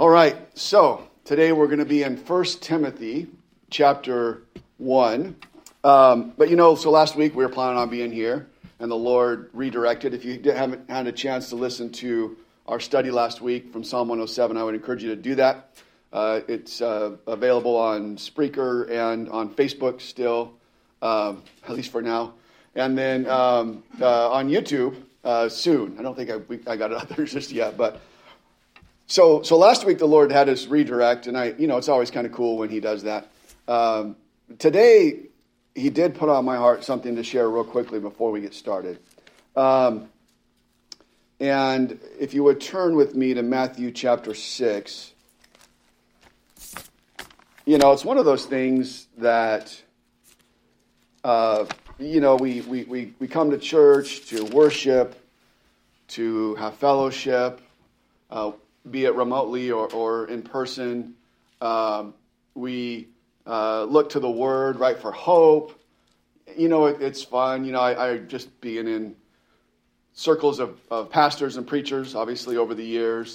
All right, so today we're going to be in 1 Timothy chapter 1. So last week we were planning on being here, and the Lord redirected. If you haven't had a chance to listen to our study last week from Psalm 107, I would encourage you to do that. It's available on Spreaker and on Facebook still, at least for now. And then on YouTube soon. I don't think I got it out there just yet, but so last week the Lord had us redirect, and it's always kind of cool when He does that. Today He did put on my heart something to share real quickly before we get started. And if you would turn with me to Matthew chapter 6. It's one of those things that, we come to church to worship, to have fellowship, be it remotely or in person. We look to the Word, right, for hope. It's fun. I just being in circles of pastors and preachers, obviously, over the years,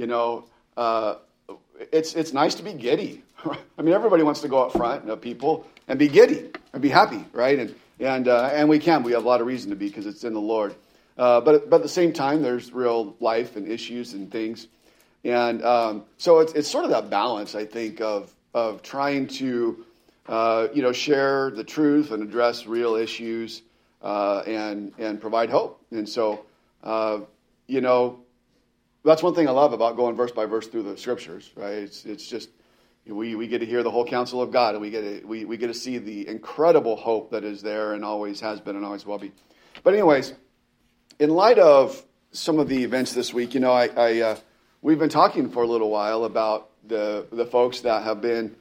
it's nice to be giddy. I mean, everybody wants to go up front, people, and be giddy and be happy, right? And we can. We have a lot of reason to be because it's in the Lord. But at the same time, there's real life and issues and things. And so it's sort of that balance, I think, of trying to, share the truth and address real issues and provide hope. And so, that's one thing I love about going verse by verse through the scriptures, right? It's just we get to hear the whole counsel of God, and we get to see the incredible hope that is there and always has been and always will be. But anyways, in light of some of the events this week, we've been talking for a little while about the folks that have been,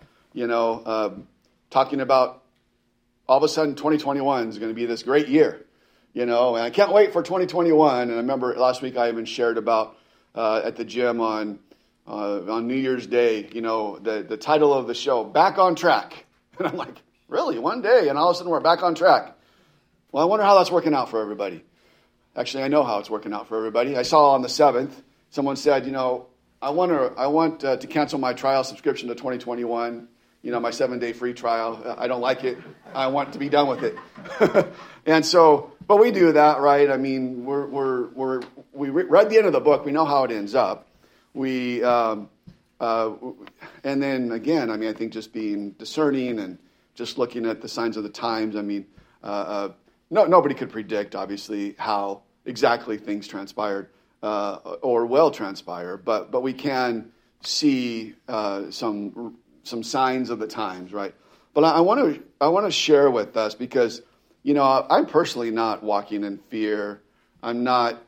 talking about all of a sudden 2021 is going to be this great year, and I can't wait for 2021. And I remember last week I even shared about at the gym on New Year's Day, the title of the show, Back on Track. And I'm like, really, one day? And all of a sudden we're back on track. Well, I wonder how that's working out for everybody. Actually, I know how it's working out for everybody. I saw on the 7th, someone said, I want to cancel my trial subscription to 2021, my 7-day free trial. I don't like it. I want to be done with it. And so, but we do that, right? I mean, we read the end of the book. We know how it ends up. And then again, I think just being discerning and just looking at the signs of the times. Nobody could predict, obviously, how exactly things transpired or will transpire, but we can see some signs of the times, right? But I want to share with us because I'm personally not walking in fear. I'm not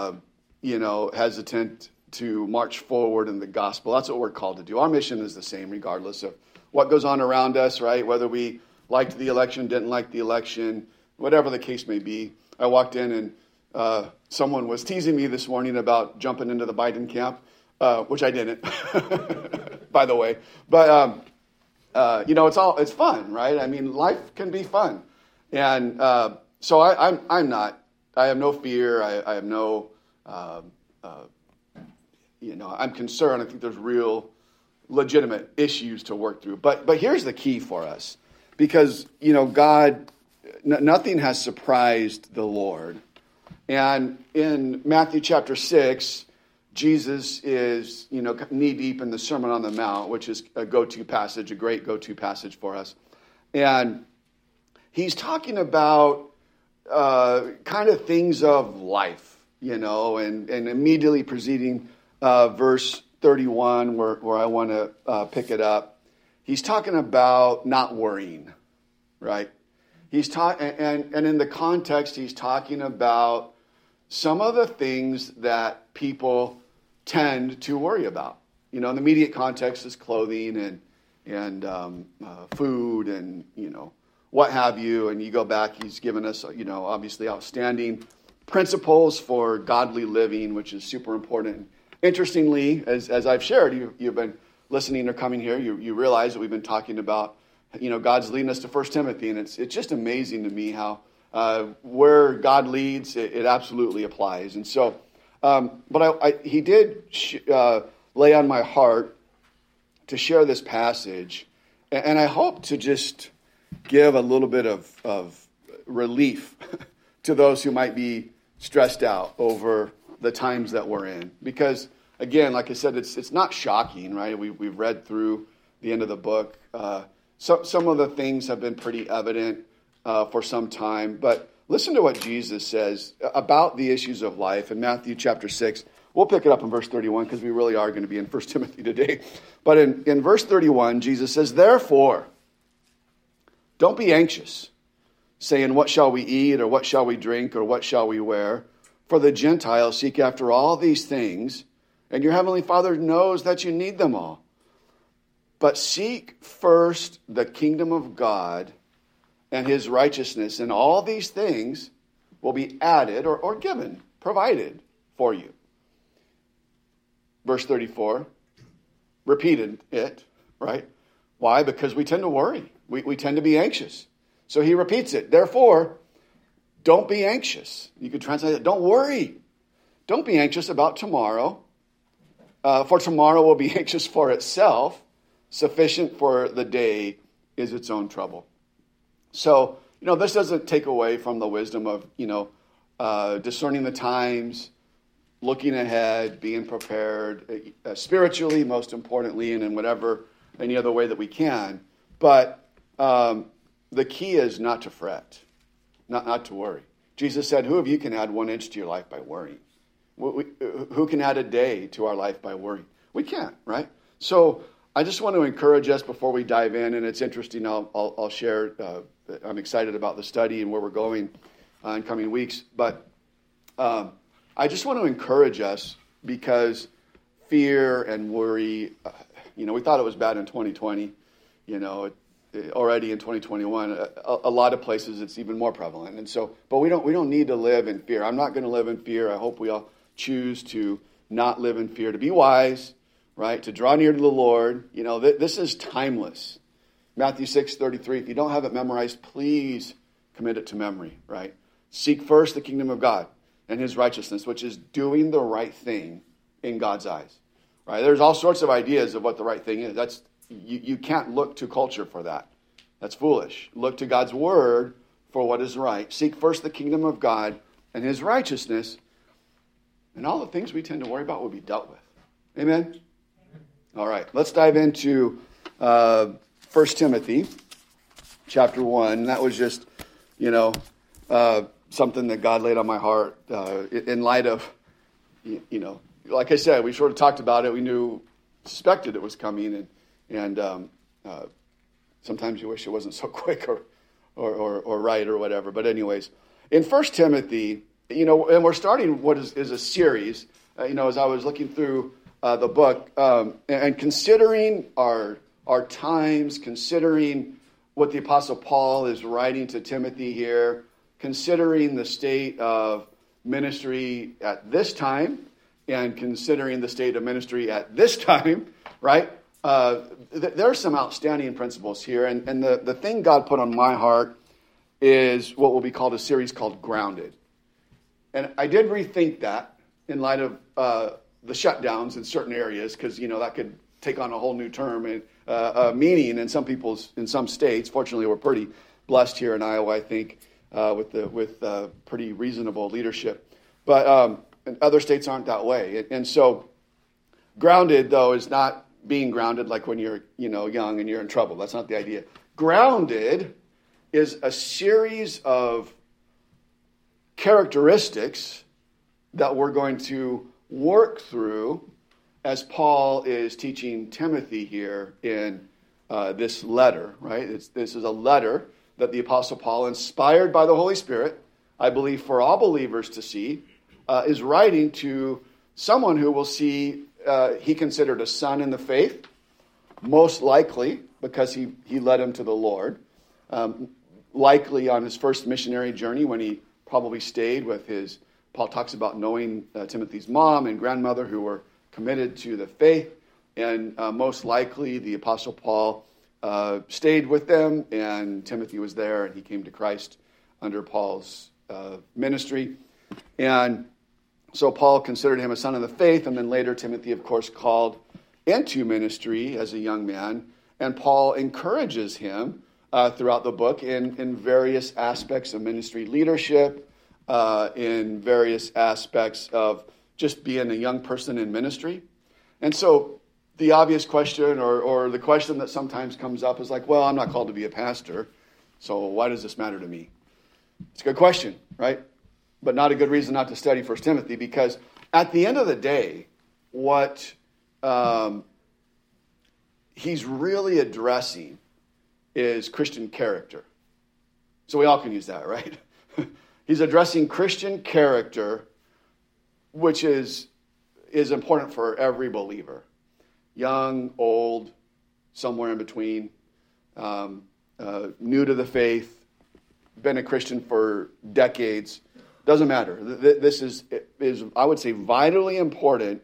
hesitant to march forward in the gospel. That's what we're called to do. Our mission is the same regardless of what goes on around us, right? Whether we liked the election, didn't like the election, whatever the case may be. I walked in and someone was teasing me this morning about jumping into the Biden camp, which I didn't, by the way. But, it's fun, right? I mean, life can be fun. And so I'm not. I have no fear. I have no, I'm concerned. I think there's real legitimate issues to work through. But here's the key for us. Because, God, nothing has surprised the Lord. And in Matthew chapter 6, Jesus is, knee-deep in the Sermon on the Mount, which is a go-to passage, a great go-to passage for us. And he's talking about kind of things of life, and immediately preceding verse 31, where I want to pick it up. He's talking about not worrying, right? And in the context, he's talking about some of the things that people tend to worry about. The immediate context is clothing and food and what have you. And you go back, he's given us obviously outstanding principles for godly living, which is super important. Interestingly, as I've shared, you've been listening or coming here, you realize that we've been talking about God's leading us to 1 Timothy, and it's just amazing to me how where God leads, it absolutely applies. And so, but he did lay on my heart to share this passage, and I hope to just give a little bit of relief to those who might be stressed out over the times that we're in. Because, again, like I said, it's not shocking, right? We've read through the end of the book. Some of the things have been pretty evident for some time, but listen to what Jesus says about the issues of life in Matthew chapter 6. We'll pick it up in verse 31 because we really are going to be in 1 Timothy today. But in verse 31, Jesus says, "Therefore, don't be anxious, saying, 'What shall we eat?' or 'What shall we drink?' or 'What shall we wear?' For the Gentiles seek after all these things, and your heavenly Father knows that you need them all. But seek first the kingdom of God and his righteousness, and all these things will be added or given, provided for you." Verse 34, repeated it, right? Why? Because we tend to worry. We tend to be anxious. So he repeats it. Therefore, don't be anxious. You could translate it, don't worry. Don't be anxious about tomorrow, for tomorrow will be anxious for itself. Sufficient for the day is its own trouble. So, this doesn't take away from the wisdom of, discerning the times, looking ahead, being prepared, spiritually, most importantly, and in any other way that we can. But the key is not to fret, not to worry. Jesus said, "Who of you can add 1 inch to your life by worrying?" Who can add a day to our life by worrying? We can't, right? So I just want to encourage us before we dive in, and it's interesting, I'll share, I'm excited about the study and where we're going in coming weeks, but I just want to encourage us because fear and worry, we thought it was bad in 2020, already in 2021, a lot of places it's even more prevalent. And so, but we don't need to live in fear. I'm not going to live in fear. I hope we all choose to not live in fear, to be wise, right? To draw near to the Lord. This is timeless. Matthew 6:33. If you don't have it memorized, please commit it to memory, right? Seek first the kingdom of God and his righteousness, which is doing the right thing in God's eyes, right? There's all sorts of ideas of what the right thing is. You can't look to culture for that. That's foolish. Look to God's word for what is right. Seek first the kingdom of God and his righteousness, and all the things we tend to worry about will be dealt with. Amen? All right, let's dive into 1 Timothy chapter 1. That was just, something that God laid on my heart in light of, like I said, we sort of talked about it. We suspected it was coming, and sometimes you wish it wasn't so quick or right or whatever. But anyways, in 1 Timothy, and we're starting what is a series, as I was looking through the book, and considering our times, considering what the Apostle Paul is writing to Timothy here, considering the state of ministry at this time, and considering the state of ministry at this time, right? There are some outstanding principles here, and the thing God put on my heart is what will be called a series called Grounded. And I did rethink that in light of the shutdowns in certain areas, because that could take on a whole new term and meaning in some states. Fortunately, we're pretty blessed here in Iowa, I think, with pretty reasonable leadership. But and other states aren't that way. And so, grounded though is not being grounded like when you're young and you're in trouble. That's not the idea. Grounded is a series of characteristics that we're going to work through as Paul is teaching Timothy here in this letter, right? This is a letter that the Apostle Paul, inspired by the Holy Spirit, I believe for all believers to see, is writing to someone who will see he considered a son in the faith, most likely because he led him to the Lord, likely on his first missionary journey when he probably stayed with Paul talks about knowing Timothy's mom and grandmother who were committed to the faith, and most likely the Apostle Paul stayed with them, and Timothy was there, and he came to Christ under Paul's ministry. And So Paul considered him a son of the faith, and then later Timothy, of course, called into ministry as a young man. And Paul encourages him throughout the book in various aspects of ministry leadership, in various aspects of just being a young person in ministry. And so the obvious question, or the question that sometimes comes up is like, well, I'm not called to be a pastor, so why does this matter to me? It's a good question, right? But not a good reason not to study 1 Timothy, because at the end of the day, what he's really addressing is Christian character. So we all can use that, right? He's addressing Christian character, which is important for every believer. Young, old, somewhere in between, new to the faith, been a Christian for decades. Doesn't matter. This is I would say, vitally important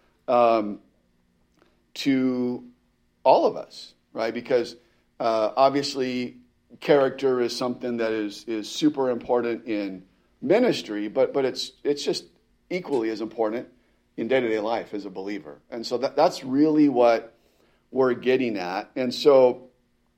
to all of us, right? Because obviously character is something that is super important in ministry, but it's just equally as important in day-to-day life as a believer. And so that's really what we're getting at. And so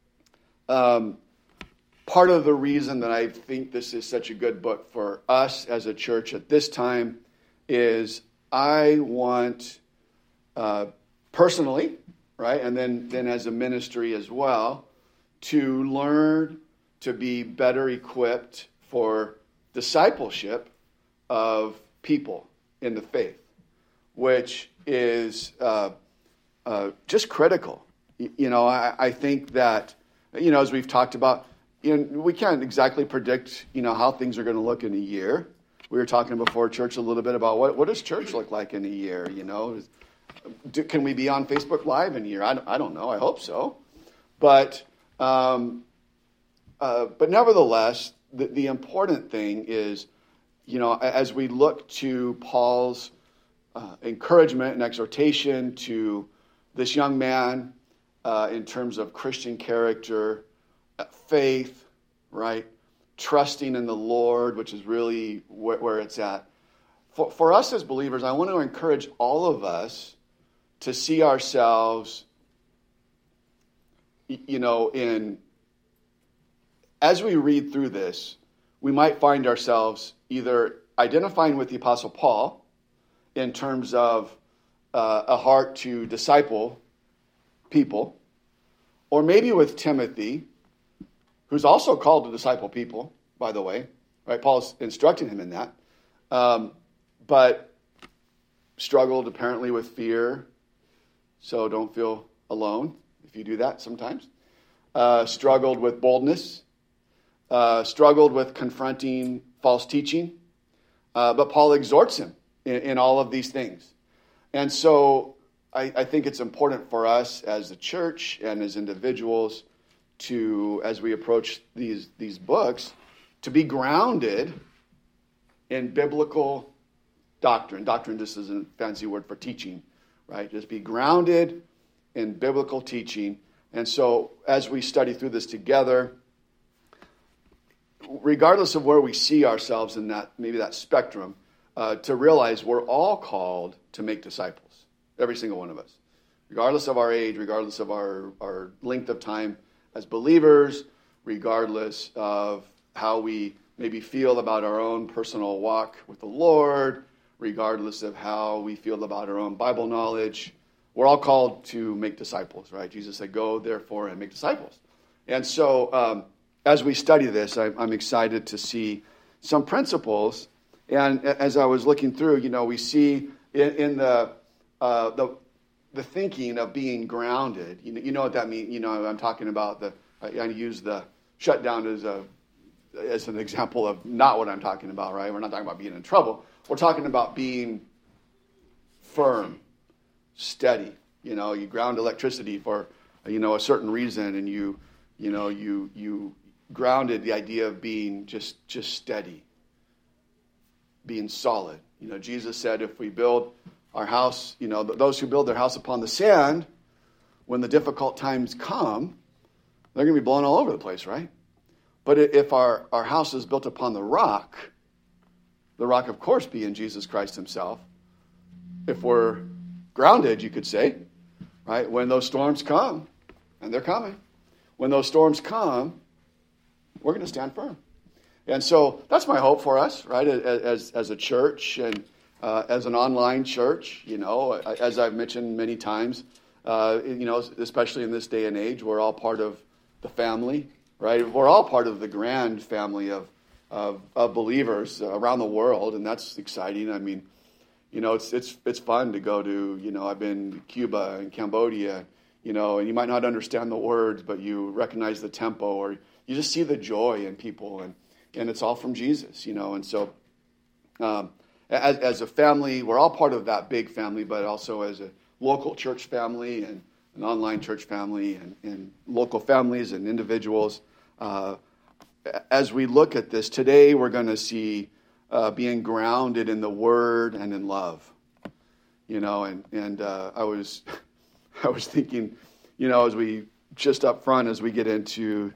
part of the reason that I think this is such a good book for us as a church at this time is I want personally, right, and then as a ministry as well, to learn to be better equipped for discipleship of people in the faith, which is just critical. I think that, as we've talked about, we can't exactly predict, how things are going to look in a year. We were talking before church a little bit about what does church look like in a year, Can we be on Facebook Live in a year? I don't know. I hope so. But nevertheless, the important thing is, as we look to Paul's encouragement and exhortation to this young man in terms of Christian character, faith, right? Trusting in the Lord, which is really where it's at. For us as believers, I want to encourage all of us to see ourselves, as we read through this, we might find ourselves either identifying with the Apostle Paul in terms of a heart to disciple people, or maybe with Timothy, who's also called to disciple people, by the way, right? Paul's instructing him in that, but struggled apparently with fear, so don't feel alone if you do that sometimes. Struggled with boldness, struggled with confronting false teaching, but Paul exhorts him in all of these things. And so I think it's important for us as a church and as individuals to, as we approach these books, to be grounded in biblical doctrine. Doctrine just is a fancy word for teaching, right? Just be grounded in biblical teaching. And so as we study through this together, regardless of where we see ourselves in that, maybe that spectrum, to realize we're all called to make disciples, every single one of us, regardless of our age, regardless of our length of time as believers, regardless of how we maybe feel about our own personal walk with the Lord, regardless of how we feel about our own Bible knowledge. We're all called to make disciples, right? Jesus said, go, therefore, and make disciples. And so as we study this, I'm excited to see some principles. And as I was looking through, we see in the thinking of being grounded. You know what that means? I'm talking about I use the shutdown as an example of not what I'm talking about, right? We're not talking about being in trouble. We're talking about being firm, steady. You ground electricity for a certain reason, and you grounded the idea of being just steady, being solid. Jesus said if we build our house, those who build their house upon the sand, when the difficult times come, they're going to be blown all over the place, right? But if our house is built upon the rock, the rock, of course, being Jesus Christ himself. If we're grounded, you could say, right? When those storms come, and they're coming, when those storms come, we're going to stand firm. And so that's my hope for us, right? As a church and as an online church, as I've mentioned many times, especially in this day and age, we're all part of the family, right? We're all part of the grand family of believers around the world, and that's exciting. I mean, it's fun to go to, I've been to Cuba and Cambodia, and you might not understand the words, but you recognize the tempo, or you just see the joy in people, and it's all from Jesus, and so as a family, we're all part of that big family, but also as a local church family and an online church family and local families and individuals. As we look at this today, we're going to see being grounded in the Word and in love, and I was thinking, as we just up front, as we get into,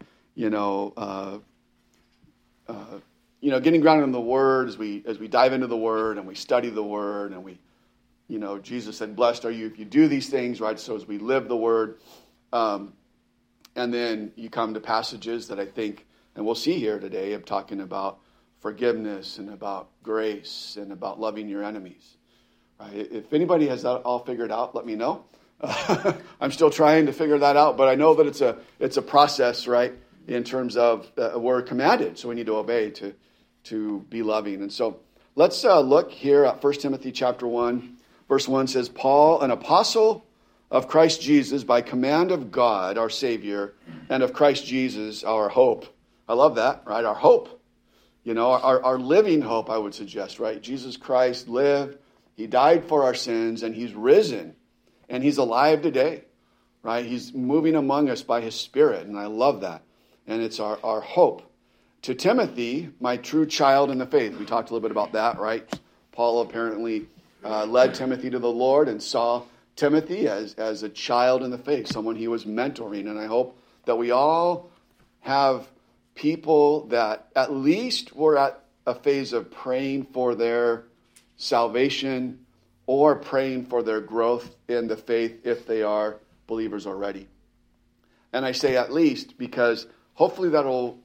getting grounded in the Word, as we dive into the Word and we study the Word, and we, Jesus said, "Blessed are you if you do these things," right? So as we live the Word, and then you come to passages that I think, and we'll see here today, of talking about forgiveness and about grace and about loving your enemies. Right? If anybody has that all figured out, let me know. I'm still trying to figure that out, but I know that it's a process, right? In terms of we're commanded, so we need to obey to be loving. And so let's look here at 1 Timothy chapter 1, verse 1 says, "Paul, an apostle of Christ Jesus, by command of God, our Savior, and of Christ Jesus, our hope." I love that, right? Our hope. Our living hope, I would suggest, right? Jesus Christ lived, he died for our sins, and he's risen, and he's alive today, right? He's moving among us by his Spirit, and I love that. And it's our hope. To Timothy, my true child in the faith. We talked a little bit about that, right? Paul apparently led Timothy to the Lord and saw Timothy as a child in the faith, someone he was mentoring. And I hope that we all have people that at least were at a phase of praying for their salvation or praying for their growth in the faith if they are believers already. And I say at least because hopefully that'll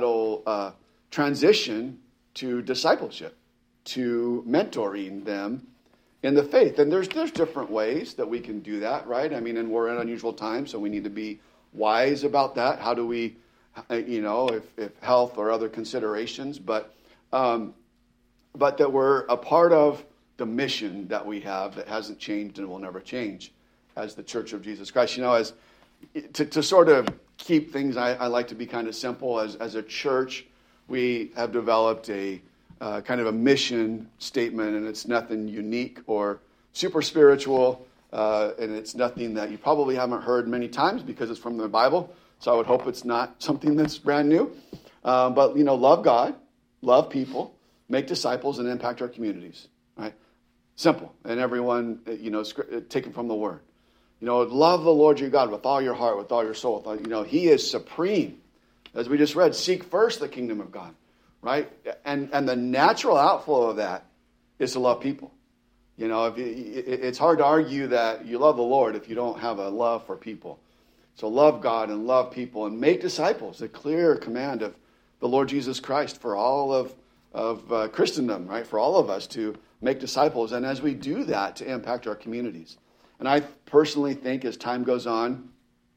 transition to discipleship, to mentoring them in the faith. And there's different ways that we can do that, right? I mean, and we're in unusual times, so we need to be wise about that. How do we, if health or other considerations, but that we're a part of the mission that we have that hasn't changed and will never change as the Church of Jesus Christ. As to sort of keep things, I like to be kind of simple. As a church, we have developed a kind of a mission statement, and it's nothing unique or super spiritual, and it's nothing that you probably haven't heard many times because it's from the Bible. So I would hope it's not something that's brand new. But, love God, love people, make disciples, and impact our communities, right? Simple. And everyone, taken from the Word. Love the Lord your God with all your heart, with all your soul. He is supreme. As we just read, seek first the kingdom of God, right? And the natural outflow of that is to love people. It's hard to argue that you love the Lord if you don't have a love for people. So love God and love people and make disciples, a clear command of the Lord Jesus Christ for all of Christendom, right? For all of us to make disciples. And as we do that, to impact our communities. And I personally think as time goes on,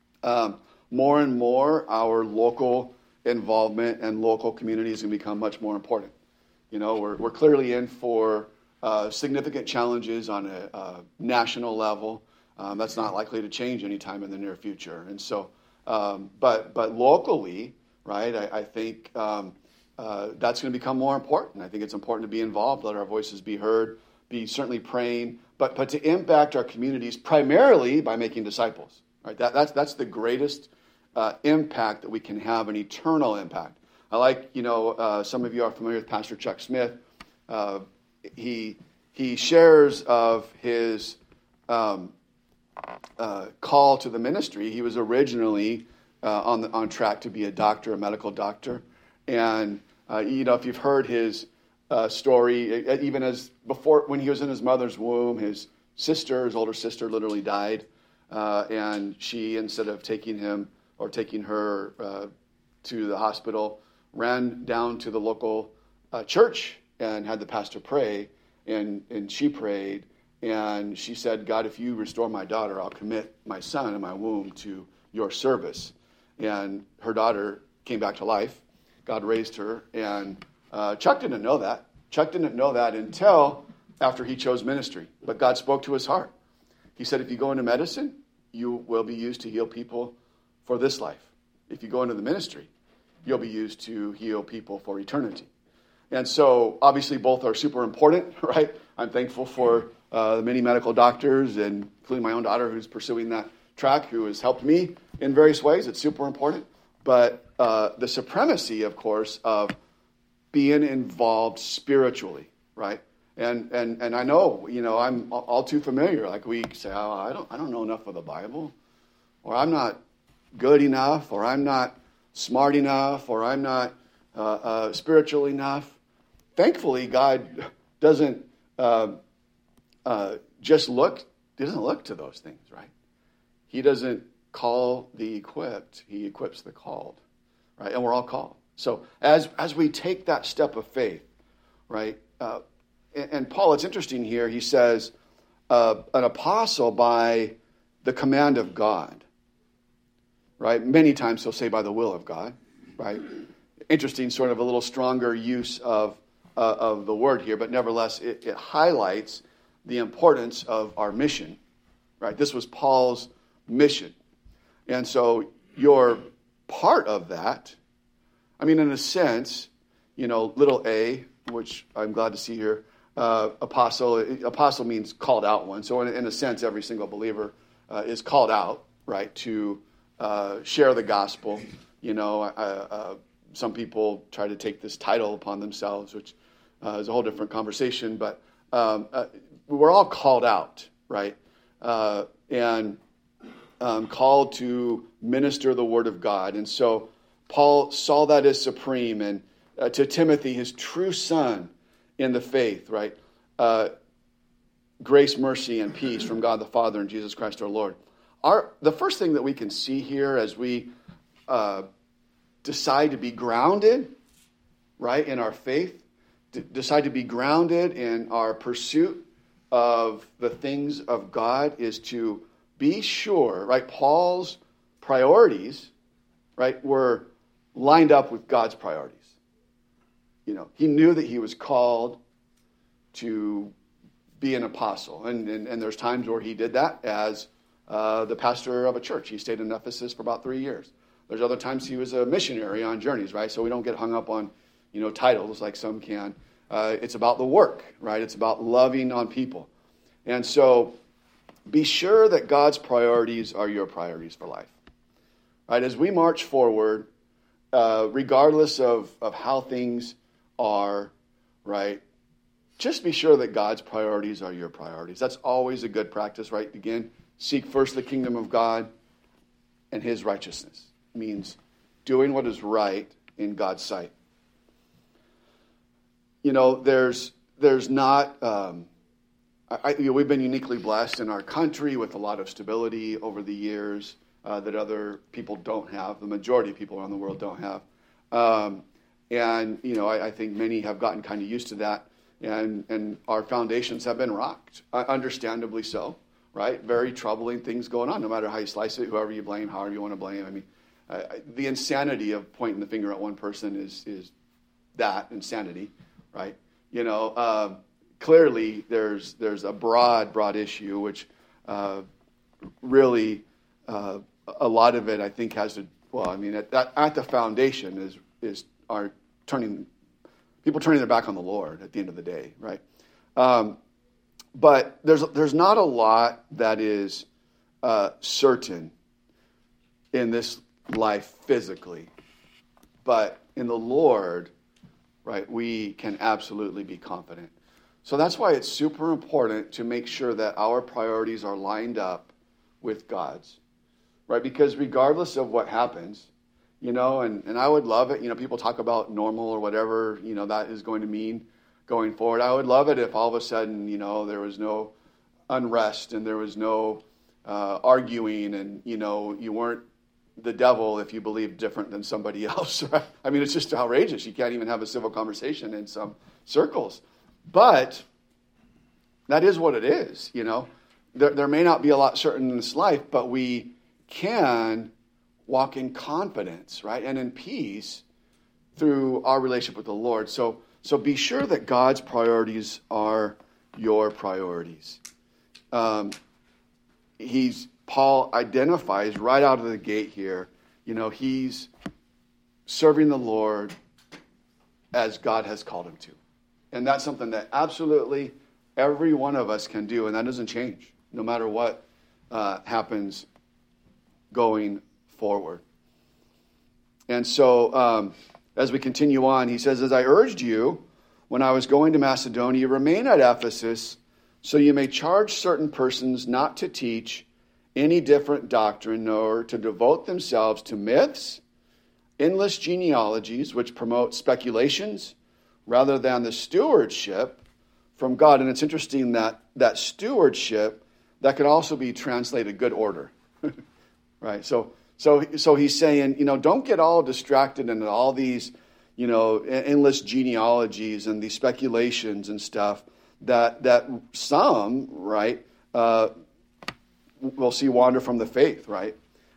more and more our local involvement and local communities can become much more important. We're clearly in for significant challenges on a national level. That's not likely to change anytime in the near future. And so, but locally, right, I think that's going to become more important. I think it's important to be involved, let our voices be heard, be certainly praying, but to impact our communities primarily by making disciples. Right? That's the greatest impact that we can have, an eternal impact. I like, some of you are familiar with Pastor Chuck Smith. He shares of his call to the ministry. He was originally on track to be a doctor, a medical doctor, and if you've heard his story. Even as before, when he was in his mother's womb, his older sister, literally died, and she, instead of taking him or taking her to the hospital, ran down to the local church and had the pastor pray, and she prayed, and she said, God, if you restore my daughter, I'll commit my son in my womb to your service. And her daughter came back to life. God raised her, and Chuck didn't know that. Chuck didn't know that until after he chose ministry. But God spoke to his heart. He said, if you go into medicine, you will be used to heal people for this life. If you go into the ministry, you'll be used to heal people for eternity. And so, obviously, both are super important, right? I'm thankful for the many medical doctors, and including my own daughter who's pursuing that track, who has helped me in various ways. It's super important. But the supremacy, of course, of being involved spiritually, right? And I know, I'm all too familiar. Like we say, oh, I don't know enough of the Bible, or I'm not good enough, or I'm not smart enough, or I'm not spiritual enough. Thankfully, God doesn't just look. He doesn't look to those things, right? He doesn't call the equipped. He equips the called, right? And we're all called. So as we take that step of faith, right? And Paul, it's interesting here. He says, an apostle by the command of God, right? Many times he'll say by the will of God, right? Interesting, sort of a little stronger use of the word here, but nevertheless, it highlights the importance of our mission, right? This was Paul's mission. And so you're part of that. I mean, in a sense, little a, which I'm glad to see here, apostle means called out one. So in a sense, every single believer is called out, right, to share the gospel. Some people try to take this title upon themselves, which is a whole different conversation, but we're all called out, right? And called to minister the word of God. And so Paul saw that as supreme. And to Timothy, his true son in the faith, right? Grace, mercy, and peace from God the Father and Jesus Christ our Lord. The first thing that we can see here as we decide to be grounded, right, in our faith, decide to be grounded in our pursuit of the things of God, is to be sure, right? Paul's priorities, right, were lined up with God's priorities. He knew that he was called to be an apostle, and there's times where he did that as the pastor of a church. He stayed in Ephesus for about 3 years. There's other times he was a missionary on journeys, right? So we don't get hung up on, titles like some can. It's about the work, right? It's about loving on people. And so be sure that God's priorities are your priorities for life, right? As we march forward, regardless of how things are, right? Just be sure that God's priorities are your priorities. That's always a good practice, right? Again, seek first the kingdom of God and his righteousness. It means doing what is right in God's sight. There's not... we've been uniquely blessed in our country with a lot of stability over the years that other people don't have. The majority of people around the world don't have. I think many have gotten kind of used to that. And our foundations have been rocked, understandably so, right? Very troubling things going on, no matter how you slice it, whoever you blame, however you want to blame. I mean, the insanity of pointing the finger at one person is that insanity, right? Clearly there's a broad issue, which really a lot of it, I think, has to, at the foundation is our people turning their back on the Lord at the end of the day, right? But there's not a lot that is certain in this life physically, but in the Lord, right, we can absolutely be confident. So that's why it's super important to make sure that our priorities are lined up with God's, right? Because regardless of what happens, and I would love it, people talk about normal or whatever, that is going to mean. going forward. I would love it if all of a sudden, there was no unrest and there was no arguing, and, you weren't the devil if you believed different than somebody else, right? I mean, it's just outrageous. You can't even have a civil conversation in some circles. But that is what it is, There may not be a lot certain in this life, but we can walk in confidence, right? And in peace through our relationship with the Lord. So be sure that God's priorities are your priorities. Paul identifies right out of the gate here, he's serving the Lord as God has called him to. And that's something that absolutely every one of us can do, and that doesn't change no matter what happens going forward. And so as we continue on, he says, as I urged you when I was going to Macedonia, remain at Ephesus so you may charge certain persons not to teach any different doctrine, nor to devote themselves to myths, endless genealogies, which promote speculations, rather than the stewardship from God. And it's interesting that stewardship, that could also be translated good order, right? So he's saying, don't get all distracted into all these, endless genealogies and these speculations and stuff that some, right, we'll see wander from the faith, right?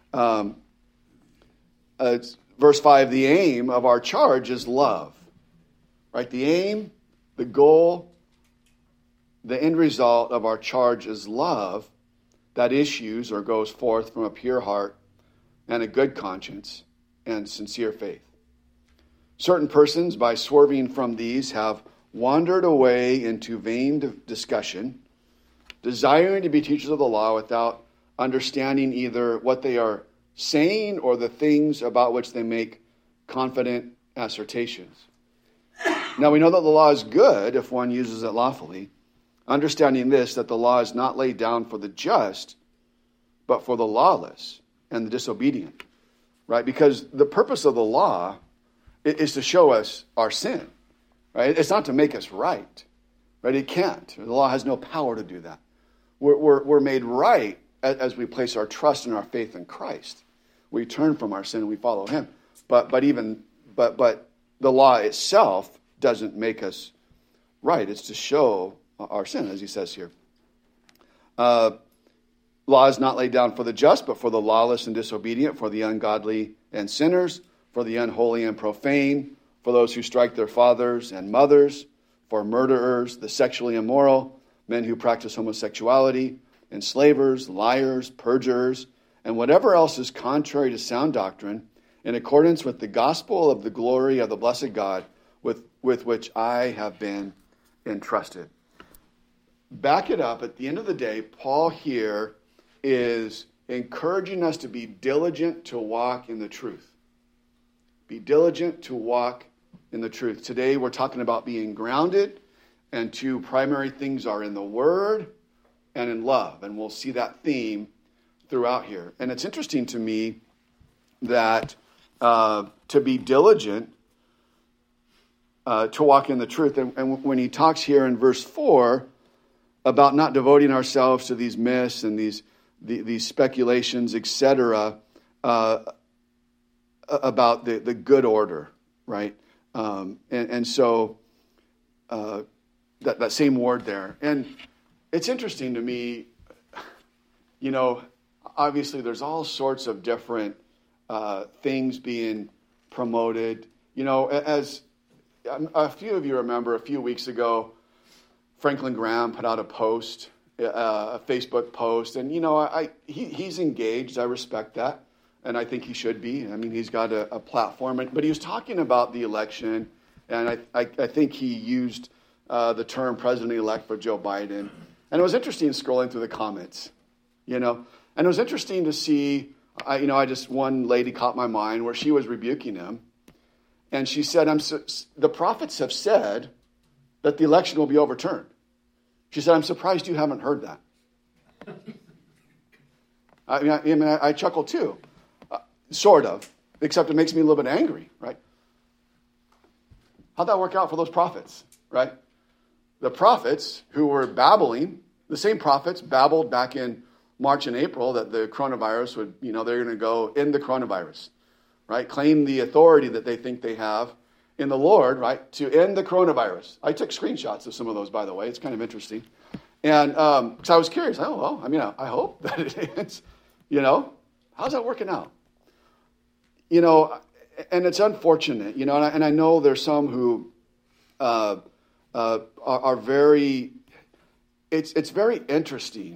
Verse 5, the aim of our charge is love, right? The aim, the goal, the end result of our charge is love that issues or goes forth from a pure heart and a good conscience and sincere faith. Certain persons, by swerving from these, have wandered away into vain discussion, desiring to be teachers of the law without understanding either what they are saying or the things about which they make confident assertions. Now we know that the law is good if one uses it lawfully, understanding this, that the law is not laid down for the just, but for the lawless and the disobedient, right? Because the purpose of the law is to show us our sin, right? It's not to make us right, right? It can't. The law has no power to do that. We're made right as we place our trust and our faith in Christ. We turn from our sin and we follow him. But the law itself doesn't make us right. It's to show our sin, as he says here. Law is not laid down for the just, but for the lawless and disobedient, for the ungodly and sinners, for the unholy and profane, for those who strike their fathers and mothers, for murderers, the sexually immoral, men who practice homosexuality, enslavers, liars, perjurers, and whatever else is contrary to sound doctrine, in accordance with the gospel of the glory of the blessed God, with which I have been entrusted. Back it up. At the end of the day, Paul here is encouraging us to be diligent to walk in the truth. Be diligent to walk in the truth. Today we're talking about being grounded, and two primary things are in the Word and in love. And we'll see that theme throughout here. And it's interesting to me that to be diligent to walk in the truth. And when he talks here in verse 4 about not devoting ourselves to these myths and these speculations, etc., about the good order, right? So that same word there. And it's interesting to me, obviously there's all sorts of different things being promoted. As a few of you remember, a few weeks ago, Franklin Graham put out a post, a Facebook post, and he's engaged. I respect that, and I think he should be. I mean, he's got a platform, but he was talking about the election, and I think he used the term president-elect for Joe Biden, and it was interesting scrolling through the comments, and it was interesting to see. One lady caught my mind where she was rebuking him, and she said, "The prophets have said that the election will be overturned." She said, "I'm surprised you haven't heard that." I chuckle too, sort of, except it makes me a little bit angry, right? How'd that work out for those prophets, right? the prophets who were babbling, the same prophets babbled back in March and April that the coronavirus would, they're going to go end the coronavirus, right? Claim the authority that they think they have in the Lord, right, to end the coronavirus. I took screenshots of some of those, by the way. It's kind of interesting. And so I was curious. I hope that it is, how's that working out? And it's unfortunate, and I know there's some who are very, it's very interesting.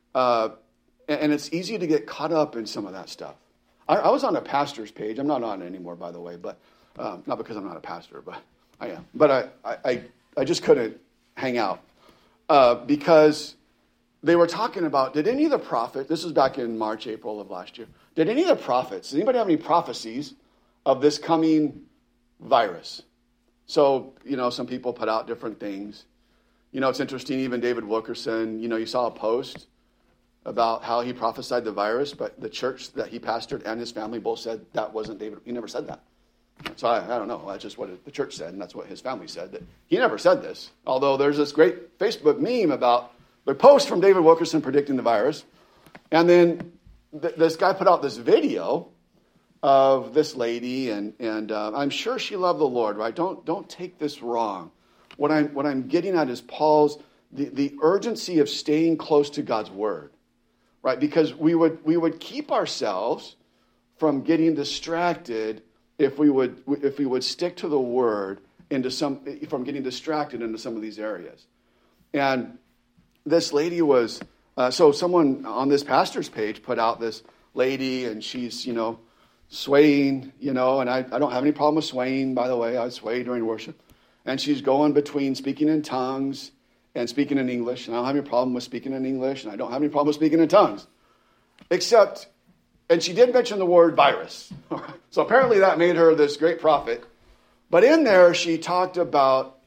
And it's easy to get caught up in some of that stuff. I was on a pastor's page. I'm not on it anymore, by the way, but not because I'm not a pastor, but I am. But I just couldn't hang out because they were talking about, did any of the prophets, this was back in March, April of last year, did any of the prophets, does anybody have any prophecies of this coming virus? So, some people put out different things. It's interesting, even David Wilkerson, you saw a post about how he prophesied the virus, but the church that he pastored and his family both said that wasn't David. He never said that. So I don't know. That's just what the church said, and that's what his family said. That he never said this. Although there's this great Facebook meme about the post from David Wilkerson predicting the virus. And then this guy put out this video of this lady, and I'm sure she loved the Lord, right? Don't take this wrong. What I'm getting at is Paul's, the urgency of staying close to God's word. Right, because we would keep ourselves from getting distracted if we would stick to the word from getting distracted into some of these areas. And this lady was so someone on this pastor's page put out this lady, and she's swaying, and I don't have any problem with swaying. By the way, I sway during worship, and she's going between speaking in tongues and speaking in English. And I don't have any problem with speaking in English, and I don't have any problem with speaking in tongues. Except, and she did mention the word virus. So apparently that made her this great prophet. But in there, she talked about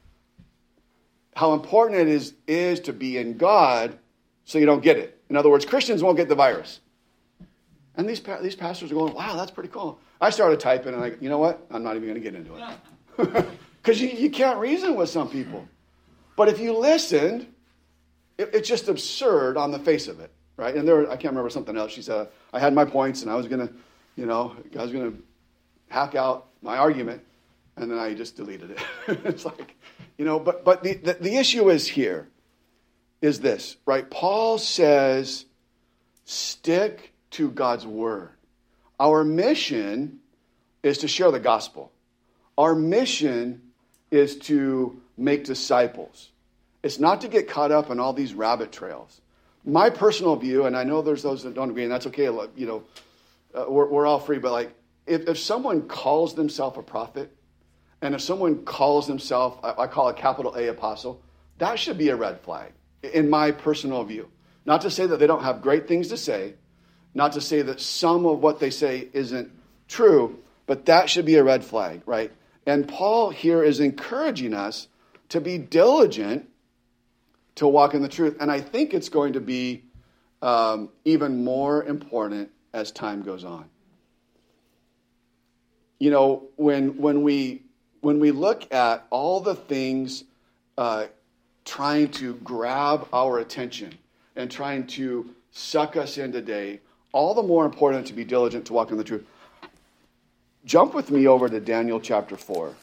how important it is to be in God so you don't get it. In other words, Christians won't get the virus. And these pastors are going, wow, that's pretty cool. I started typing, and you know what? I'm not even going to get into it. Because you can't reason with some people. But if you listened, it's just absurd on the face of it, right? And I can't remember something else. She said, I had my points, and I was going to, hack out my argument, and then I just deleted it. It's like, but the issue is this, right? Paul says, stick to God's word. Our mission is to share the gospel. Our mission is to make disciples. It's not to get caught up in all these rabbit trails. My personal view, and I know there's those that don't agree, and that's okay, we're all free, but if someone calls themselves a prophet, and if someone calls themselves, I call it capital A apostle, that should be a red flag, in my personal view. Not to say that they don't have great things to say, not to say that some of what they say isn't true, but that should be a red flag, right? And Paul here is encouraging us to be diligent to walk in the truth. And I think it's going to be even more important as time goes on. When we look at all the things trying to grab our attention and trying to suck us in today, all the more important to be diligent to walk in the truth. Jump with me over to Daniel chapter 4.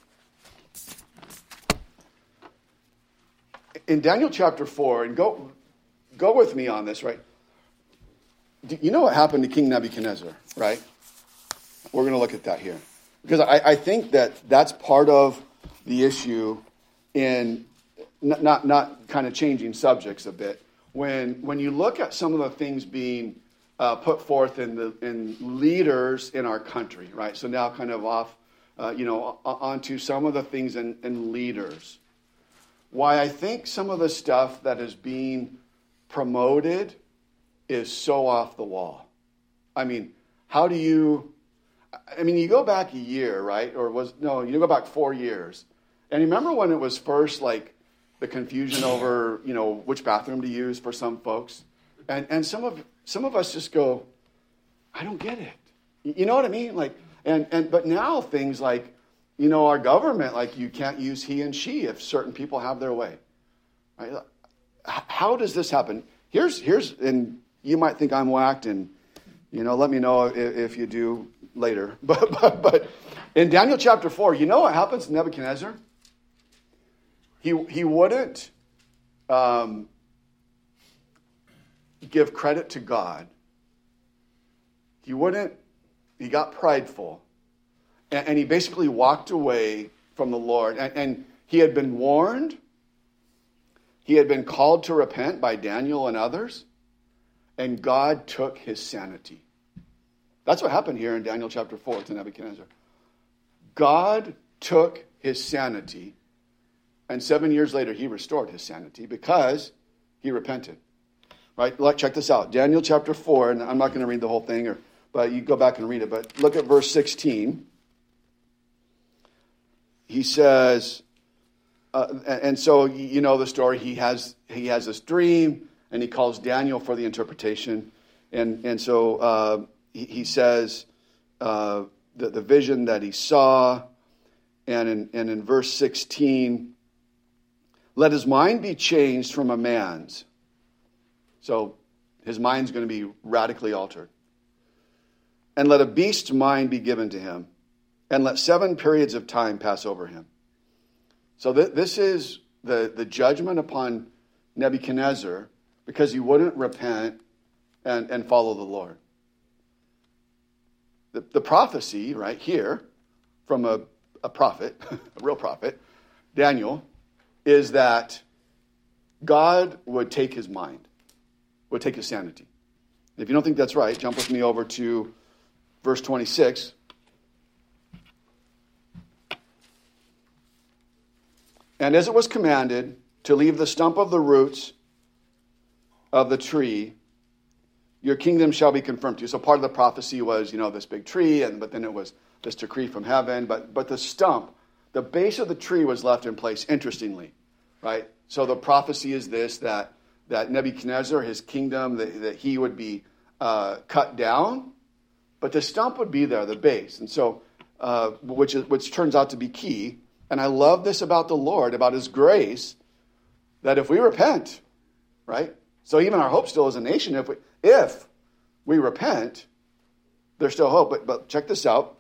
In Daniel chapter 4, and go with me on this, right? You know what happened to King Nebuchadnezzar, right? We're going to look at that here. Because I think that's part of the issue in not kind of changing subjects a bit. When you look at some of the things being put forth in leaders in our country, right? So now kind of off, onto some of the things in leaders. Why I think some of the stuff that is being promoted is so off the wall. I mean, you go back a year, right? You go back 4 years. And remember when it was first like the confusion over, which bathroom to use for some folks? And some of us just go, I don't get it. You know what I mean? But now things like, our government, you can't use he and she if certain people have their way. Right? How does this happen? Here's, and you might think I'm whacked, and let me know if you do later. But in Daniel chapter 4, you know what happens to Nebuchadnezzar? He wouldn't give credit to God. He got prideful. And he basically walked away from the Lord. And he had been warned. He had been called to repent by Daniel and others. And God took his sanity. That's what happened here in Daniel chapter 4 to Nebuchadnezzar. God took his sanity. And 7 years later, he restored his sanity because he repented. Right? Check this out. Daniel chapter 4, and I'm not going to read the whole thing, but you go back and read it. But look at verse 16. He says, and so you know the story. He has this dream, and he calls Daniel for the interpretation. And so he says the vision that he saw, and in verse 16, let his mind be changed from a man's. So his mind's going to be radically altered. And let a beast's mind be given to him. And let 7 periods of time pass over him. So this is the judgment upon Nebuchadnezzar because he wouldn't repent and follow the Lord. The prophecy right here from a prophet, a real prophet, Daniel, is that God would take his mind, would take his sanity. If you don't think that's right, jump with me over to verse 26. And as it was commanded to leave the stump of the roots of the tree, your kingdom shall be confirmed to you. So part of the prophecy was, this big tree, but then it was this decree from heaven. But the stump, the base of the tree was left in place, interestingly, right? So the prophecy is this, that Nebuchadnezzar, his kingdom, that he would be cut down, but the stump would be there, the base. And so, which turns out to be key. And I love this about the Lord, about his grace, that if we repent, right? So even our hope still as a nation, if we repent, there's still hope. But check this out.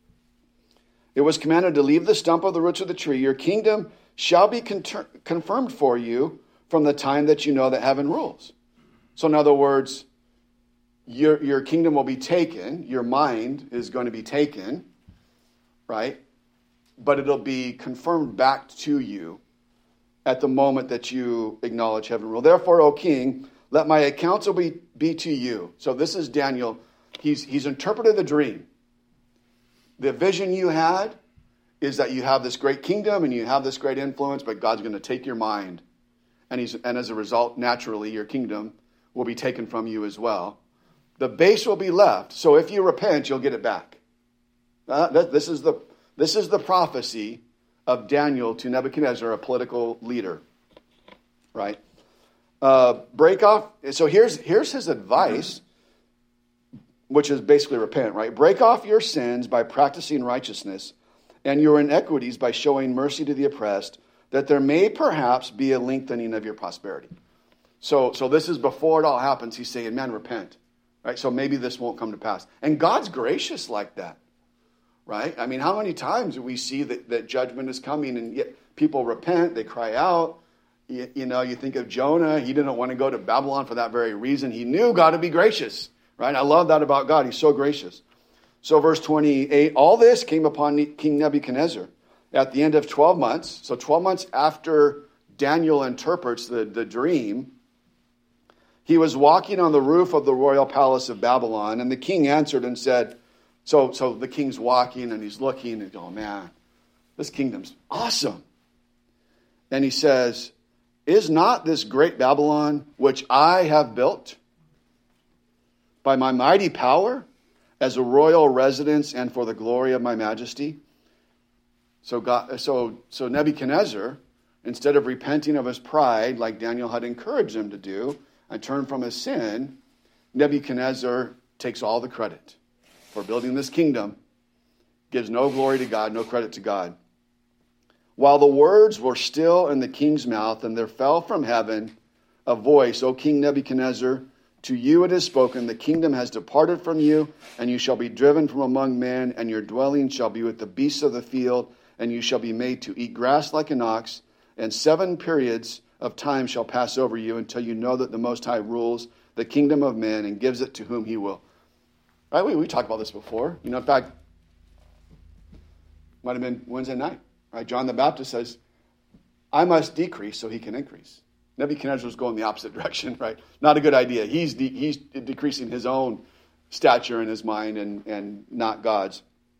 It was commanded to leave the stump of the roots of the tree. Your kingdom shall be confirmed for you from the time that you know that heaven rules. So in other words, your kingdom will be taken. Your mind is going to be taken, right? But it'll be confirmed back to you at the moment that you acknowledge heaven rule. Therefore, O king, let my counsel be to you. So this is Daniel. He's interpreted the dream. The vision you had is that you have this great kingdom and you have this great influence, but God's going to take your mind. And as a result, naturally, your kingdom will be taken from you as well. The base will be left. So if you repent, you'll get it back. This is the prophecy of Daniel to Nebuchadnezzar, a political leader, right? Break off. So here's his advice, which is basically repent, right? Break off your sins by practicing righteousness and your iniquities by showing mercy to the oppressed, that there may perhaps be a lengthening of your prosperity. So this is before it all happens. He's saying, man, repent, right? So maybe this won't come to pass. And God's gracious like that. Right? I mean, how many times do we see that judgment is coming and yet people repent, they cry out. You think of Jonah. He didn't want to go to Babylon for that very reason. He knew God to be gracious. Right? I love that about God. He's so gracious. So verse 28, all this came upon King Nebuchadnezzar at the end of 12 months. So 12 months after Daniel interprets the dream, he was walking on the roof of the royal palace of Babylon. And the king answered and said, So the king's walking and he's looking and going, man, this kingdom's awesome. And he says, is not this great Babylon, which I have built by my mighty power as a royal residence and for the glory of my majesty? So Nebuchadnezzar, instead of repenting of his pride, like Daniel had encouraged him to do, and turn from his sin, Nebuchadnezzar takes all the credit for building this kingdom, gives no glory to God, no credit to God. While the words were still in the king's mouth, and there fell from heaven a voice, O King Nebuchadnezzar, to you it is spoken, the kingdom has departed from you, and you shall be driven from among men, and your dwelling shall be with the beasts of the field, and you shall be made to eat grass like an ox, and 7 periods of time shall pass over you until you know that the Most High rules the kingdom of men and gives it to whom he will. Right? We talked about this before. In fact, might have been Wednesday night. Right? John the Baptist says, I must decrease so he can increase. Nebuchadnezzar was going the opposite direction, right? Not a good idea. He's decreasing his own stature in his mind and not God's.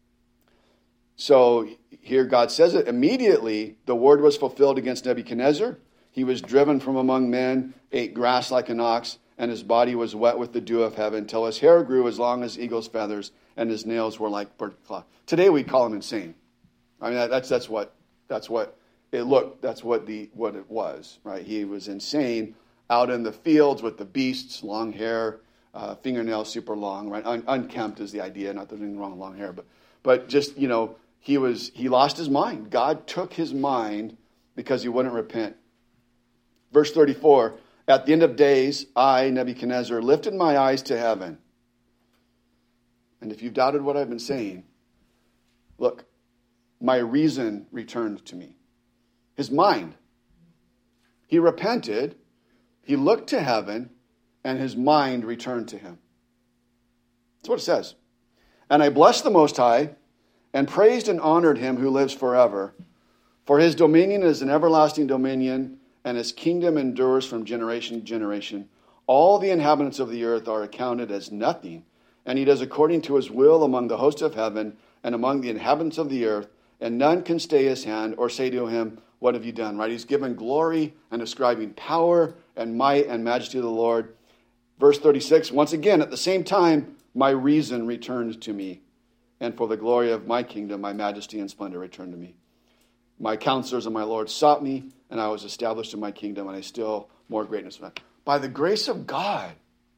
So here God says it. Immediately the word was fulfilled against Nebuchadnezzar. He was driven from among men, ate grass like an ox, and his body was wet with the dew of heaven, till his hair grew as long as eagle's feathers, and his nails were like burnt cloth. Today we'd call him insane. I mean, that's what it looked. That's what it was, right? He was insane, out in the fields with the beasts, long hair, fingernails super long, right? Unkempt is the idea. Not that there's anything wrong with long hair, but just he lost his mind. God took his mind because he wouldn't repent. Verse 34. At the end of days, I, Nebuchadnezzar, lifted my eyes to heaven. And if you've doubted what I've been saying, look, my reason returned to me. His mind. He repented, he looked to heaven, and his mind returned to him. That's what it says. And I blessed the Most High, and praised and honored him who lives forever. For his dominion is an everlasting dominion, and his kingdom endures from generation to generation. All the inhabitants of the earth are accounted as nothing, and he does according to his will among the hosts of heaven and among the inhabitants of the earth, and none can stay his hand or say to him, what have you done? Right? He's given glory and ascribing power and might and majesty to the Lord. Verse 36, once again, at the same time, my reason returned to me, and for the glory of my kingdom, my majesty and splendor returned to me. My counselors and my Lord sought me, and I was established in my kingdom, and I still more greatness. By the grace of God,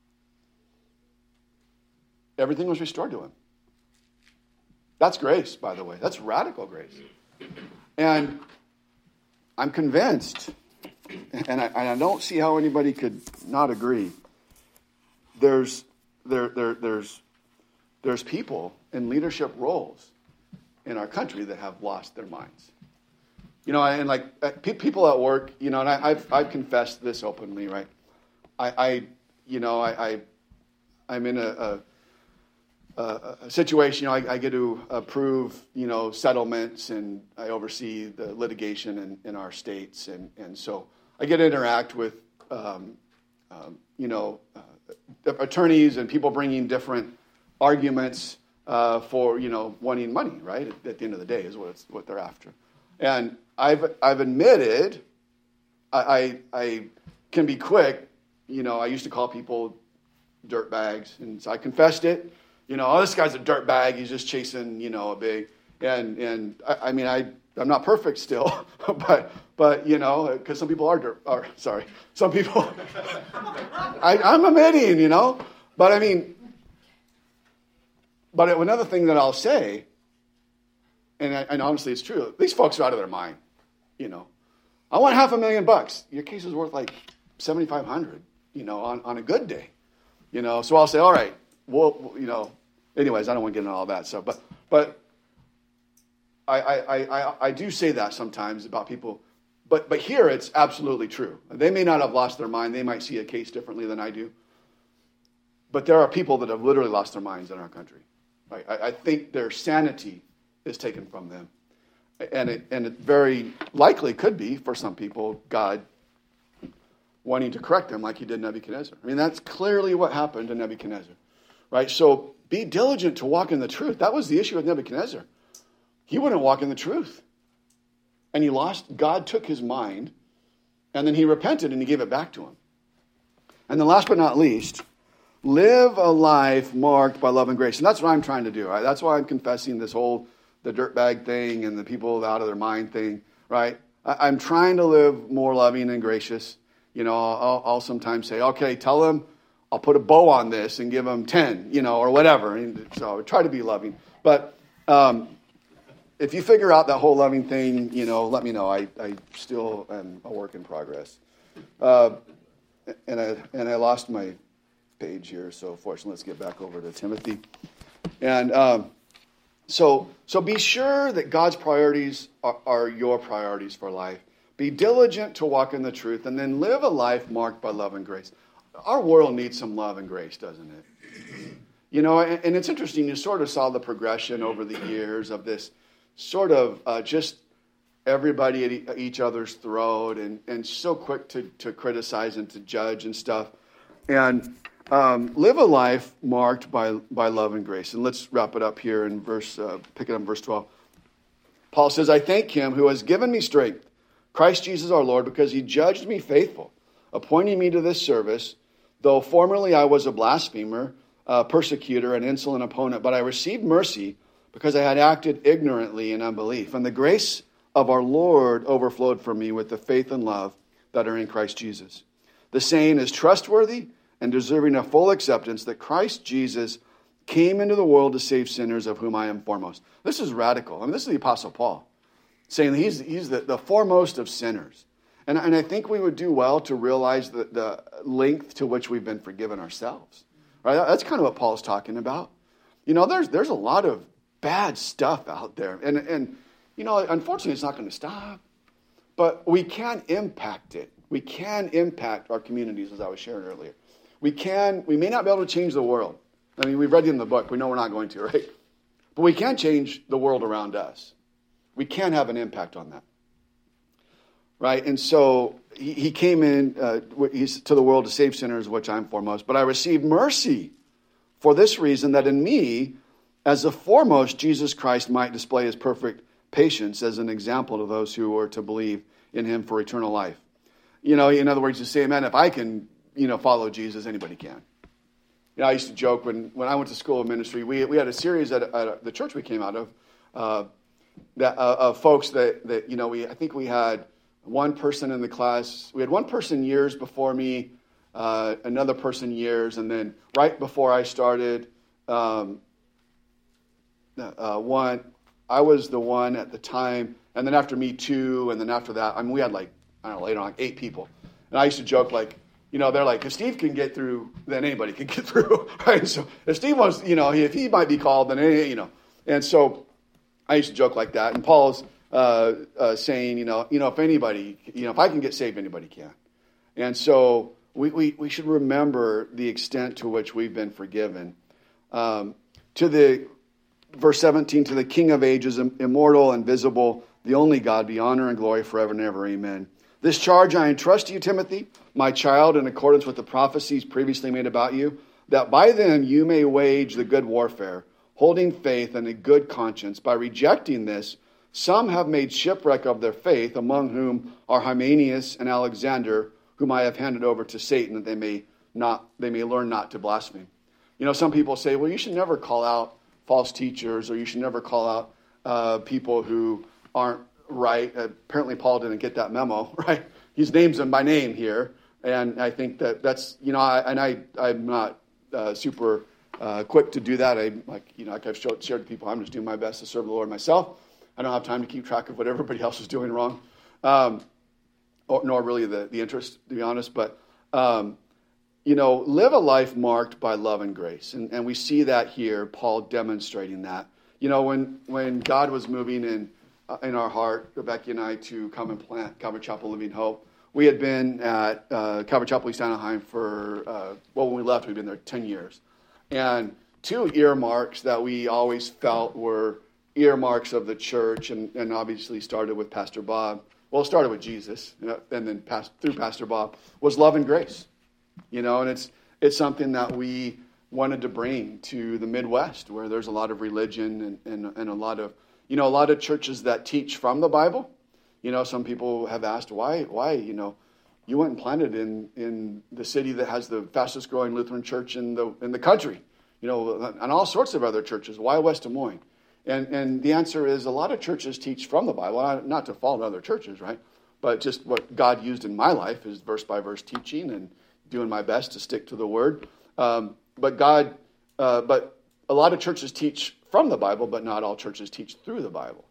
everything was restored to him. That's grace, by the way. That's radical grace. And I'm convinced, and I don't see how anybody could not agree, there's people in leadership roles in our country that have lost their minds. And like people at work, and I've confessed this openly, right? I'm in a situation. I get to approve, settlements, and I oversee the litigation in our states, and so I get to interact with, attorneys and people bringing different arguments for wanting money, right? At the end of the day, is what they're after, and I've admitted I can be quick. I used to call people dirt bags, and so I confessed it. This guy's a dirt bag. He's just chasing, a big. And I'm not perfect still, but because some people some people. I'm admitting, but but another thing that I'll say, and honestly, it's true. These folks are out of their mind. I want $500,000. Your case is worth like $7,500. On a good day. So I'll say, all right. Well, anyways, I don't want to get into all that stuff, but I do say that sometimes about people, but here it's absolutely true. They may not have lost their mind. They might see a case differently than I do, but there are people that have literally lost their minds in our country. Right? I think their sanity is taken from them, and it very likely could be for some people God wanting to correct them like he did Nebuchadnezzar. That's clearly what happened to Nebuchadnezzar. Right? So be diligent to walk in the truth. That was the issue with Nebuchadnezzar. He wouldn't walk in the truth. And God took his mind, and then he repented and he gave it back to him. And then last but not least, live a life marked by love and grace. And that's what I'm trying to do. Right? That's why I'm confessing the dirtbag thing and the people out of their mind thing. Right? I'm trying to live more loving and gracious. I'll sometimes say, okay, tell them I'll put a bow on this and give them 10, or whatever. And so I try to be loving. But if you figure out that whole loving thing, let me know. I still am a work in progress. And I lost my page here, so fortunately, let's get back over to Timothy. And so be sure that God's priorities are your priorities for life. Be diligent to walk in the truth, and then live a life marked by love and grace. Our world needs some love and grace, doesn't it? And it's interesting, you sort of saw the progression over the years of this sort of just everybody at each other's throat and so quick to criticize and to judge and stuff. And live a life marked by love and grace. And let's wrap it up here in pick it up in verse 12. Paul says, I thank him who has given me strength, Christ Jesus our Lord, because he judged me faithful, appointing me to this service, though formerly I was a blasphemer, persecutor, and insolent opponent, but I received mercy because I had acted ignorantly in unbelief. And the grace of our Lord overflowed from me with the faith and love that are in Christ Jesus. The saying is trustworthy and deserving of full acceptance that Christ Jesus came into the world to save sinners, of whom I am foremost. This is radical. I mean, this is the Apostle Paul saying that he's the foremost of sinners. And I think we would do well to realize the length to which we've been forgiven ourselves. Right? That's kind of what Paul's talking about. There's a lot of bad stuff out there. And unfortunately, it's not going to stop. But we can impact it. We can impact our communities, as I was sharing earlier. We may not be able to change the world. I mean, we've read it in the book. We know we're not going to, right? But we can change the world around us. We can have an impact on that. Right? And so he came in to the world to save sinners, which I'm foremost. But I received mercy for this reason, that in me, as the foremost, Jesus Christ might display his perfect patience as an example to those who are to believe in him for eternal life. In other words, you say, man, if I can, follow Jesus, anybody can. I used to joke when I went to school of ministry, we had a series at the church we came out of, of folks that I think we had one person in the class. We had one person years before me, another person years, and then right before I started, I was the one at the time, and then after me, two, and then after that, we had later on 8 people. And I used to joke they're like, if Steve can get through, then anybody can get through, right? So if Steve wants, if he might be called, then, And so I used to joke like that. And Paul's saying, if anybody, if I can get saved, anybody can. And so we should remember the extent to which we've been forgiven. Verse 17, to the King of ages, immortal, invisible, the only God, be honor and glory forever and ever. Amen. This charge I entrust to you, Timothy, my child, in accordance with the prophecies previously made about you, that by them you may wage the good warfare, holding faith and a good conscience. By rejecting this, some have made shipwreck of their faith, among whom are Hymenaeus and Alexander, whom I have handed over to Satan, that they may learn not to blaspheme. Some people say, well, you should never call out false teachers, or you should never call out people who aren't right. Apparently, Paul didn't get that memo, right? He names them by name here, and I think that's I'm not super quick to do that. Like I've shared to people, I'm just doing my best to serve the Lord myself. I don't have time to keep track of what everybody else is doing wrong, nor really the interest, to be honest. But live a life marked by love and grace, and we see that here. Paul demonstrating that. When God was moving in our heart, Rebecca and I, to come and plant Calvary Chapel Living Hope. We had been at Calvary Chapel East Anaheim for, when we left, we'd been there 10 years. And 2 earmarks that we always felt were earmarks of the church, and obviously started with Pastor Bob. Well, it started with Jesus, and then through Pastor Bob, was love and grace. And it's something that we wanted to bring to the Midwest, where there's a lot of religion and a lot of, a lot of churches that teach from the Bible. Some people have asked why, you went and planted in the city that has the fastest growing Lutheran church in the country, and all sorts of other churches. Why West Des Moines? And the answer is a lot of churches teach from the Bible, not to fault other churches, right? But just what God used in my life is verse by verse teaching and doing my best to stick to the Word. But a lot of churches teach from the Bible, but not all churches teach through the Bible.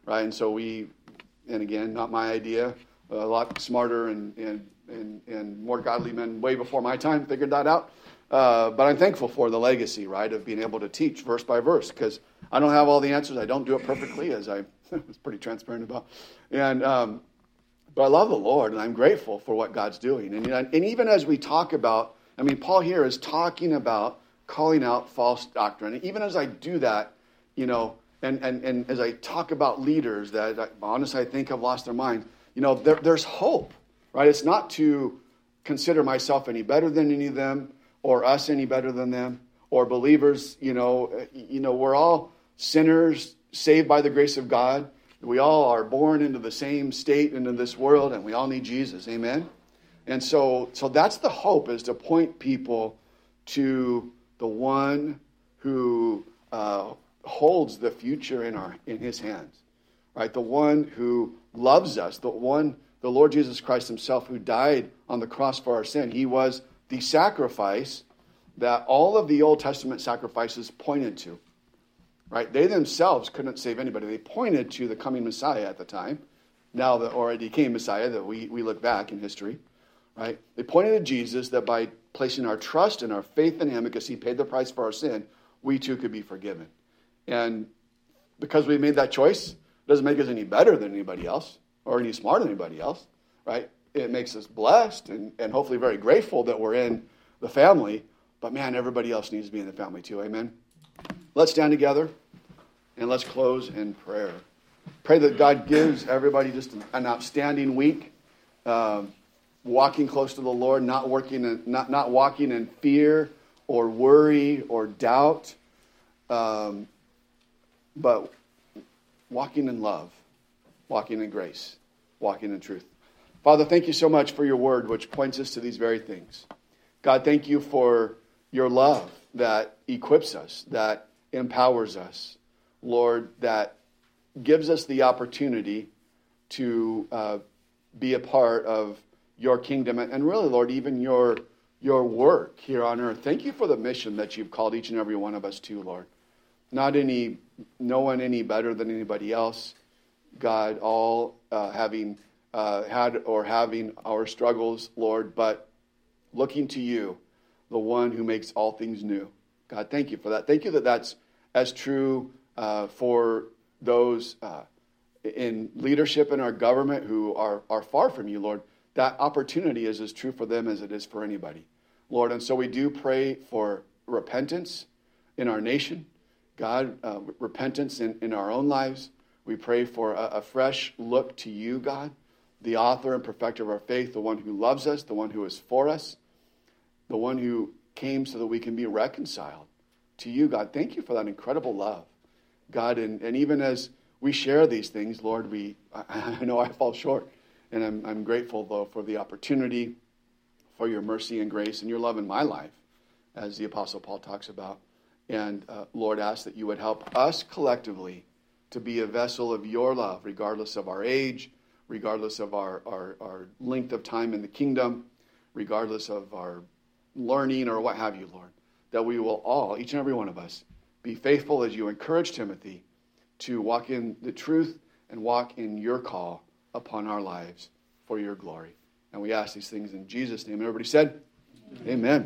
right? And so and again, not my idea, a lot smarter and more godly men way before my time figured that out. But I'm thankful for the legacy, right, of being able to teach verse by verse, because I don't have all the answers. I don't do it perfectly, as I was pretty transparent about. But I love the Lord, and I'm grateful for what God's doing. And even as we talk about, Paul here is talking about calling out false doctrine. And even as I do that, and as I talk about leaders that honestly I think have lost their mind, there's hope, right? It's not to consider myself any better than any of them, or us any better than them, or believers. We're all sinners saved by the grace of God. We all are born into the same state into this world, and we all need Jesus. Amen? And so that's the hope, is to point people to the one who holds the future in his hands, right? The one who loves us, the Lord Jesus Christ himself, who died on the cross for our sin. He was the sacrifice that all of the Old Testament sacrifices pointed to. Right? They themselves couldn't save anybody. They pointed to the coming Messiah at the time. Now that already came Messiah, that we look back in history. Right? They pointed to Jesus, that by placing our trust and our faith in him, because he paid the price for our sin, we too could be forgiven. And because we made that choice, it doesn't make us any better than anybody else or any smarter than anybody else. Right? It makes us blessed and hopefully very grateful that we're in the family. But man, everybody else needs to be in the family too. Amen? Let's stand together and let's close in prayer. Pray that God gives everybody just an outstanding week, walking close to the Lord, not walking in fear or worry or doubt, but walking in love, walking in grace, walking in truth. Father, thank you so much for your word, which points us to these very things. God, thank you for your love that equips us, that empowers us, Lord, that gives us the opportunity to be a part of your kingdom and really, Lord, even your work here on earth. Thank you for the mission that you've called each and every one of us to, Lord. No one any better than anybody else, God, all having had or having our struggles, Lord, but looking to you, the one who makes all things new. God, thank you for that. Thank you that that's as true for those in leadership in our government who are far from you, Lord. That opportunity is as true for them as it is for anybody, Lord. And so we do pray for repentance in our nation, God, repentance in our own lives. We pray for a fresh look to you, God, the author and perfecter of our faith, the one who loves us, the one who is for us, the one who came so that we can be reconciled to you, God. Thank you for that incredible love, God. And even as we share these things, Lord, I know I fall short, and I'm grateful, though, for the opportunity, for your mercy and grace and your love in my life, as the Apostle Paul talks about. And Lord, ask that you would help us collectively to be a vessel of your love, regardless of our age, regardless of our length of time in the kingdom, regardless of our learning or what have you, Lord, that we will all, each and every one of us, be faithful as you encourage Timothy to walk in the truth and walk in your call upon our lives for your glory. And we ask these things in Jesus' name. Everybody said, amen.